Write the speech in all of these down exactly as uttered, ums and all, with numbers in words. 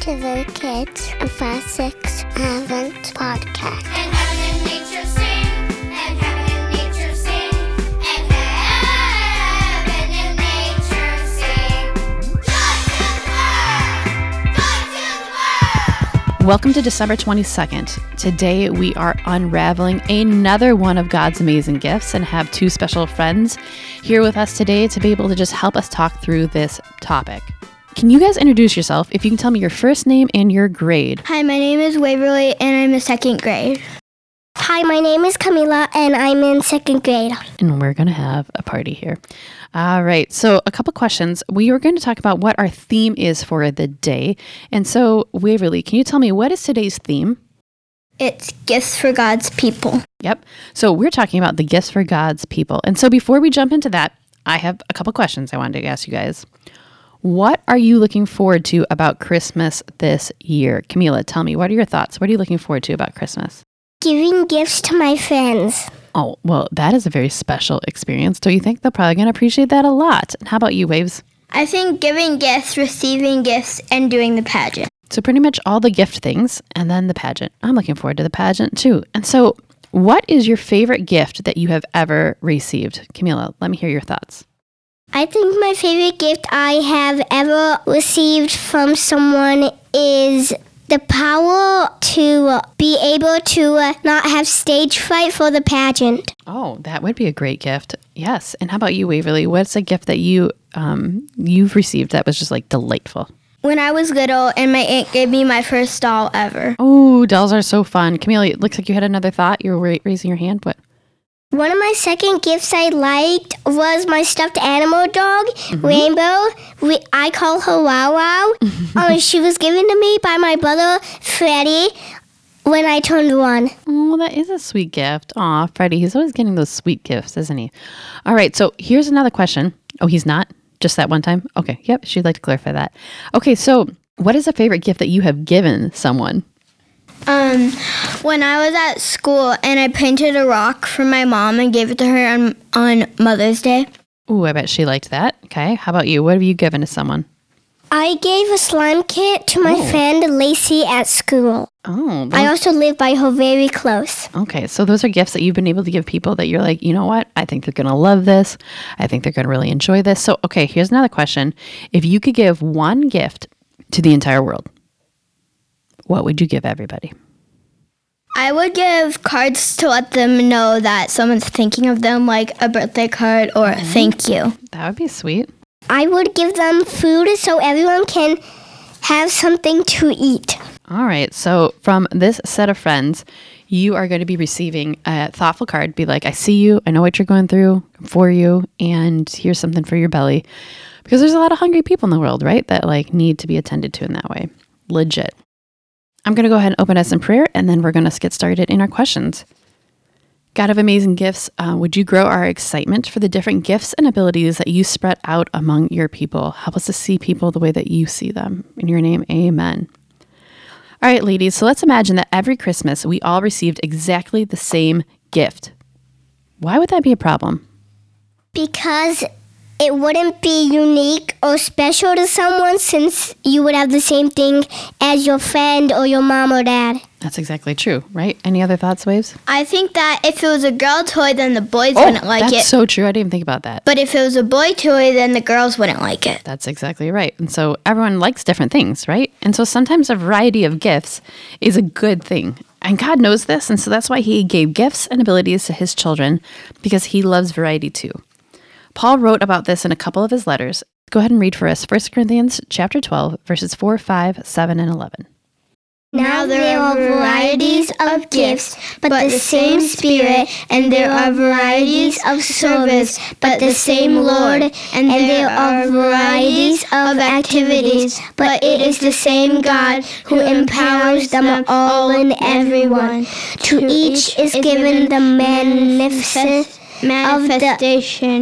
to the Kids Fast Six Advent Podcast. And heaven and nature sing, and heaven and nature sing, and heaven and nature sing. Joy to the world! Joy to the world! Welcome to December twenty-second. Today we are unraveling another one of God's amazing gifts and have two special friends here with us today to be able to just help us talk through this topic. Can you guys introduce yourself? If you can tell me your first name and your grade. Hi, my name is Waverly, and I'm in second grade. Hi, my name is Camila, and I'm in second grade. And we're going to have a party here. All right. So a couple questions. We are going to talk about what our theme is for the day. And so, Waverly, can you tell me what is today's theme? It's gifts for God's people. Yep. So we're talking about the gifts for God's people. And so before we jump into that, I have a couple questions I wanted to ask you guys. What are you looking forward to about Christmas this year? Camila, tell me, what are your thoughts? What are you looking forward to about Christmas? Giving gifts to my friends. Oh, well, that is a very special experience. Don't you think they're probably going to appreciate that a lot? And how about you, Waves? I think giving gifts, receiving gifts, and doing the pageant. So pretty much all the gift things and then the pageant. I'm looking forward to the pageant too. And so what is your favorite gift that you have ever received? Camila, let me hear your thoughts. I think my favorite gift I have ever received from someone is the power to be able to not have stage fright for the pageant. Oh, that would be a great gift. Yes. And how about you, Waverly? What's a gift that you um you've received that was just like delightful? When I was little, and my aunt gave me my first doll ever. Oh, dolls are so fun. Camila, it looks like you had another thought. You were ra- raising your hand. What? One of my second gifts I liked was my stuffed animal dog, mm-hmm. Rainbow. We, I call her Wow Wow. um, she was given to me by my brother, Freddie, when I turned one. Oh, that is a sweet gift. Aw, Freddie, he's always getting those sweet gifts, isn't he? All right, so here's another question. Oh, he's not? Just that one time? Okay, yep, she'd like to clarify that. Okay, so what is a favorite gift that you have given someone? Um, when I was at school and I painted a rock for my mom and gave it to her on, on Mother's Day. Ooh, I bet she liked that. Okay, how about you? What have you given to someone? I gave a slime kit to my oh. friend Lacey at school. Oh. I also live by her very close. Okay, so those are gifts that you've been able to give people that you're like, you know what? I think they're going to love this. I think they're going to really enjoy this. So, okay, here's another question. If you could give one gift to the entire world, what would you give everybody? I would give cards to let them know that someone's thinking of them, like a birthday card or mm-hmm. thank you. That would be sweet. I would give them food so everyone can have something to eat. All right. So from this set of friends, you are going to be receiving a thoughtful card. Be like, I see you. I know what you're going through. I'm for you. And here's something for your belly. Because there's a lot of hungry people in the world, right? That like need to be attended to in that way. Legit. I'm going to go ahead and open us in prayer, and then we're going to get started in our questions. God of amazing gifts, uh, would you grow our excitement for the different gifts and abilities that you spread out among your people? Help us to see people the way that you see them. In your name, amen. All right, ladies, so let's imagine that every Christmas we all received exactly the same gift. Why would that be a problem? Because it wouldn't be unique or special to someone since you would have the same thing as your friend or your mom or dad. That's exactly true, right? Any other thoughts, Waves? I think that if it was a girl toy, then the boys oh, wouldn't like that's it. That's so true. I didn't even think about that. But if it was a boy toy, then the girls wouldn't like it. That's exactly right. And so everyone likes different things, right? And so sometimes a variety of gifts is a good thing. And God knows this, and so that's why he gave gifts and abilities to his children, because he loves variety too. Paul wrote about this in a couple of his letters. Go ahead and read for us First Corinthians chapter twelve, verses four, five, seven, and eleven. Now there are varieties of gifts, but the same Spirit, and there are varieties of service, but the same Lord, and there are varieties of activities, but it is the same God who empowers them all and everyone. To each is given the magnificent manifestation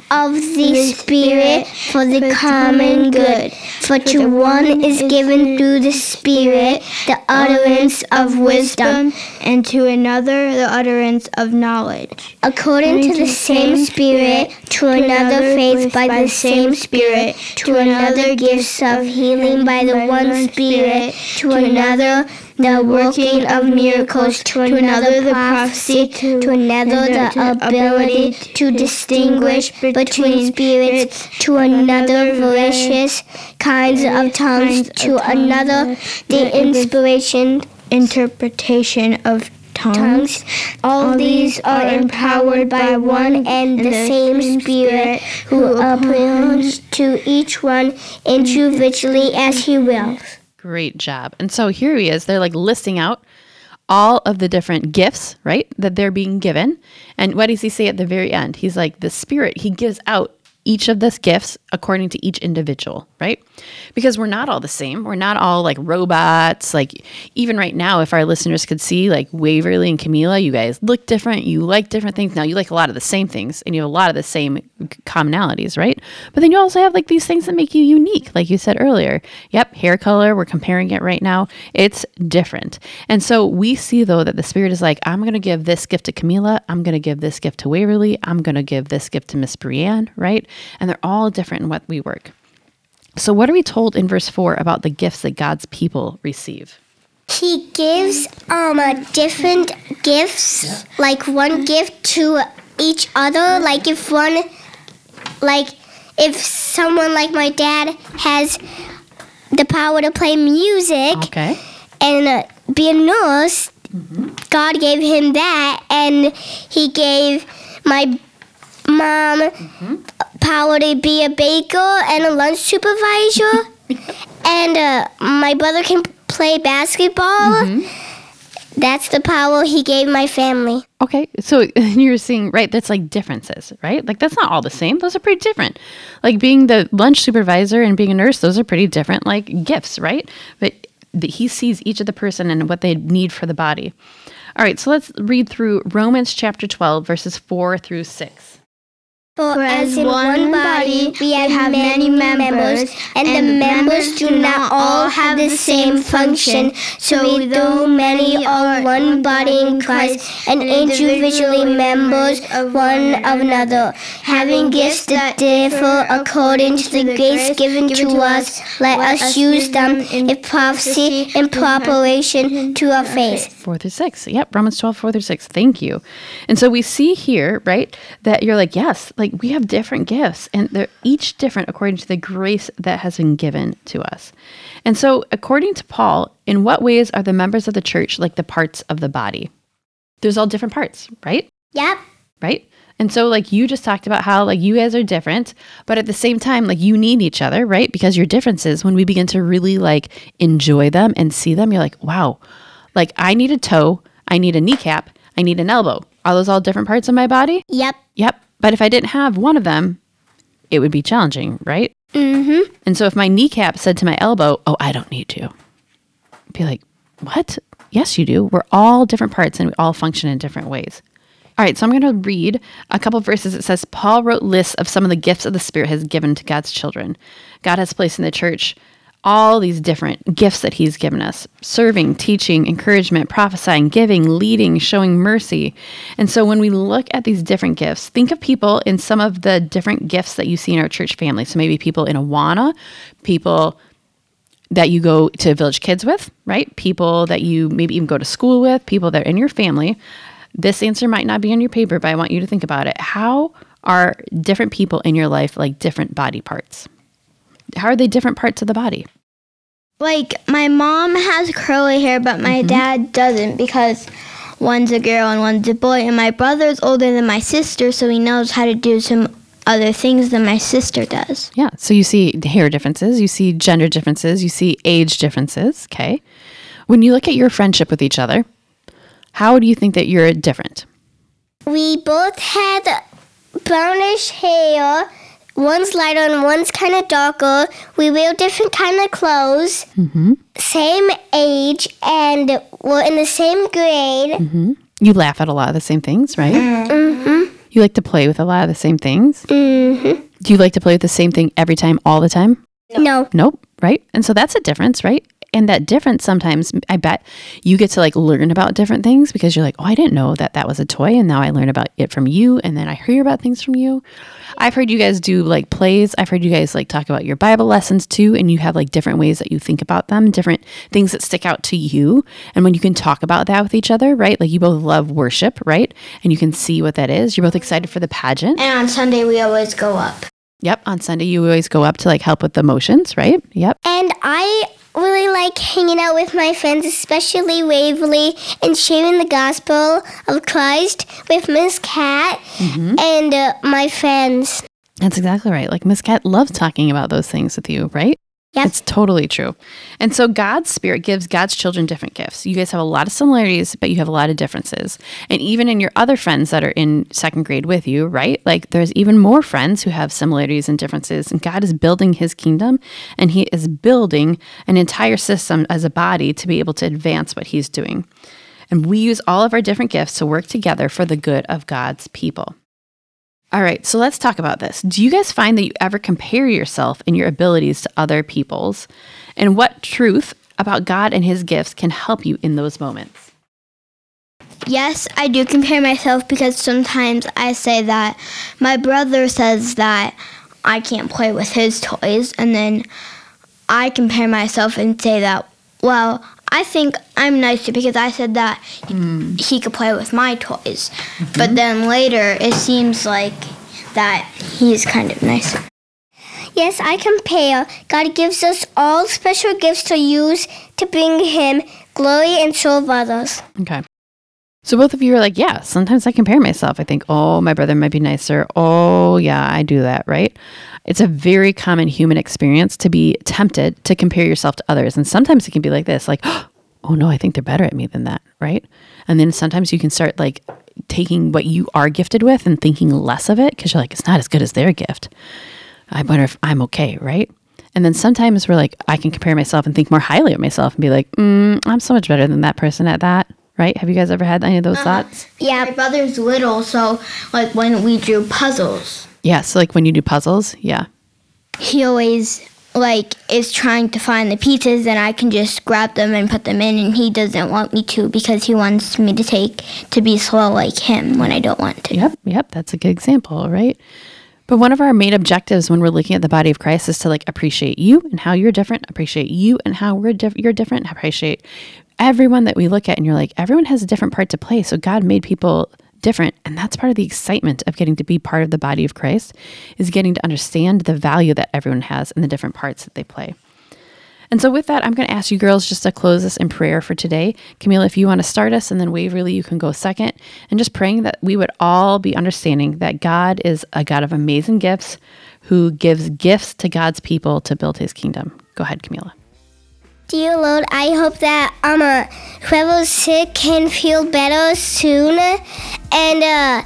of the Spirit for the common good. For to one is given through the Spirit the utterance of wisdom, and to another the utterance of knowledge. according to the same Spirit, to another faith by the same Spirit, to another gifts of healing by the one Spirit, to another the working of miracles, to another the prophecy, to another the ability to distinguish between spirits, to another various kinds of tongues, to another the inspiration, Interpretation of tongues. tongues. All these are empowered by one and the same Spirit, who appoints to each one individually as he wills. Great job. And so here he is. They're like listing out all of the different gifts, right, that they're being given. And what does he say at the very end? He's like, the Spirit, he gives out each of these gifts according to each individual, right? Because we're not all the same. We're not all like robots. Like even right now, if our listeners could see like Waverly and Camila, you guys look different. You like different things. Now you like a lot of the same things and you have a lot of the same commonalities, right? But then you also have like these things that make you unique. Like you said earlier, yep, hair color, we're comparing it right now. It's different. And so we see though that the Spirit is like, I'm going to give this gift to Camila. I'm going to give this gift to Waverly. I'm going to give this gift to Miss Brienne, right? And they're all different in what we work. So what are we told in verse four about the gifts that God's people receive? He gives um a different gifts, like one gift to each other. Like if one, like if someone like my dad has the power to play music Okay. and uh, be a nurse, God gave him that, and he gave my mom power to be a baker and a lunch supervisor, and uh, my brother can play basketball. That's the power he gave my family. Okay, so you're seeing, right, that's like differences, right? Like that's not all the same. Those are pretty different. Like being the lunch supervisor and being a nurse, those are pretty different, like gifts, right? But the, he sees each of the person and what they need for the body. All right, so let's read through Romans chapter twelve, verses four through six. For as in one body we have many members, and the members do not all have the same function. So though many are one body in Christ, and individually members one of another, having gifts that differ according to the grace given to us, let us use them, if prophecy, in preparation to our faith. Four through six. Yep, Romans twelve, four through six. Thank you. And so we see here, right, that you're like, yes, like we have different gifts and they're each different according to the grace that has been given to us. And so according to Paul, in what ways are the members of the church like the parts of the body? There's all different parts, right? Yep. Right? And so like you just talked about how like you guys are different, but at the same time, like you need each other, right? Because your differences, when we begin to really like enjoy them and see them, you're like, wow, like I need a toe, I need a kneecap, I need an elbow. Are those all different parts of my body? Yep. Yep. But if I didn't have one of them, it would be challenging, right? Mm-hmm. And so if my kneecap said to my elbow, oh, I don't need to, I'd be like, what? Yes, you do. We're all different parts and we all function in different ways. All right, so I'm going to read a couple of verses. It says, Paul wrote lists of some of the gifts of the Spirit has given to God's children. God has placed in the church all these different gifts that he's given us: serving, teaching, encouragement, prophesying, giving, leading, showing mercy. And so when we look at these different gifts, think of people in some of the different gifts that you see in our church family. So maybe people in Awana, people that you go to Village Kids with, right? People that you maybe even go to school with, people that are in your family. This answer might not be on your paper, but I want you to think about it. How are different people in your life like different body parts? How are they different parts of the body? Like, my mom has curly hair, but my dad doesn't, because one's a girl and one's a boy. And my brother's older than my sister, so he knows how to do some other things than my sister does. Yeah. So you see hair differences, you see gender differences, you see age differences. Okay. When you look at your friendship with each other, how do you think that you're different? We both had brownish hair. One's lighter and one's kind of darker. We wear different kind of clothes. Mm-hmm. Same age, and we're in the same grade. Mm-hmm. You laugh at a lot of the same things, right? Mm-hmm. You You like to play with a lot of the same things? Mm-hmm. Do you like to play with the same thing every time, all the time? No. Nope, right? And so that's a difference, right? And that difference sometimes, I bet you get to like learn about different things because you're like, oh, I didn't know that that was a toy. And now I learn about it from you. And then I hear about things from you. I've heard you guys do like plays. I've heard you guys like talk about your Bible lessons too. And you have like different ways that you think about them, different things that stick out to you. And when you can talk about that with each other, right? Like you both love worship, right? And you can see what that is. You're both excited for the pageant. And on Sunday, we always go up. Yep. On Sunday, you always go up to like help with the motions, right? Yep. And I really like hanging out with my friends, especially Waverly, and sharing the gospel of Christ with Miss Cat and uh, my friends. That's exactly right. Like Miss Cat loves talking about those things with you, right? Yep. It's totally true. And so God's Spirit gives God's children different gifts. You guys have a lot of similarities, but you have a lot of differences. And even in your other friends that are in second grade with you, right? Like there's even more friends who have similarities and differences. And God is building his kingdom, and he is building an entire system as a body to be able to advance what he's doing. And we use all of our different gifts to work together for the good of God's people. All right, so let's talk about this. Do you guys find that you ever compare yourself and your abilities to other people's? And what truth about God and his gifts can help you in those moments? Yes, I do compare myself because sometimes I say that my brother says that I can't play with his toys, and then I compare myself and say that, well, I think I'm nicer because I said that mm. he could play with my toys. Mm-hmm. But then later, it seems like that he's kind of nicer. Yes, I compare. God gives us all special gifts to use to bring him glory and serve others. Okay. So both of you are like, yeah, sometimes I compare myself. I think, oh, my brother might be nicer. Oh, yeah, I do that, right? It's a very common human experience to be tempted to compare yourself to others. And sometimes it can be like this, like, oh no, I think they're better at me than that, right? And then sometimes you can start like taking what you are gifted with and thinking less of it because you're like, it's not as good as their gift. I wonder if I'm okay, right? And then sometimes we're like, I can compare myself and think more highly of myself and be like, mm, I'm so much better than that person at that, right? Have you guys ever had any of those uh-huh. thoughts? Yeah, my brother's little, so like when we drew puzzles. Yeah, so like when you do puzzles, yeah. He always like is trying to find the pieces, and I can just grab them and put them in, and he doesn't want me to because he wants me to take to be slow like him when I don't want to. Yep, yep, that's a good example, right? But one of our main objectives when we're looking at the body of Christ is to like appreciate you and how you're different, appreciate you and how we're diff- you're different, appreciate everyone that we look at, and you're like, everyone has a different part to play. So God made people different, and that's part of the excitement of getting to be part of the body of Christ, is getting to understand the value that everyone has and the different parts that they play. And so with that, I'm going to ask you girls just to close us in prayer for today. Camila, if you want to start us, and then Waverly, you can go second, and just praying that we would all be understanding that God is a God of amazing gifts who gives gifts to God's people to build his kingdom. Go ahead, Camila. Dear Lord, I hope that um uh, whoever's sick can feel better soon, and uh,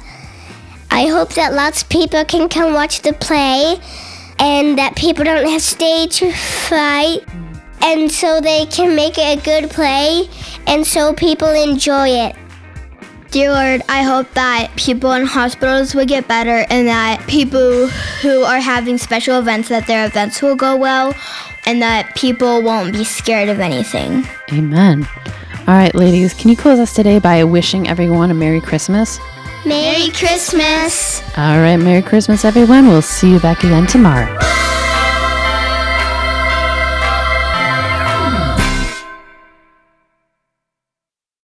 I hope that lots of people can come watch the play, and that people don't have stage fright, and so they can make it a good play, and so people enjoy it. Dear Lord, I hope that people in hospitals will get better, and that people who are having special events, that their events will go well, and that people won't be scared of anything. Amen. All right, ladies, can you close us today by wishing everyone a Merry Christmas? Merry Christmas! All right, Merry Christmas, everyone. We'll see you back again tomorrow.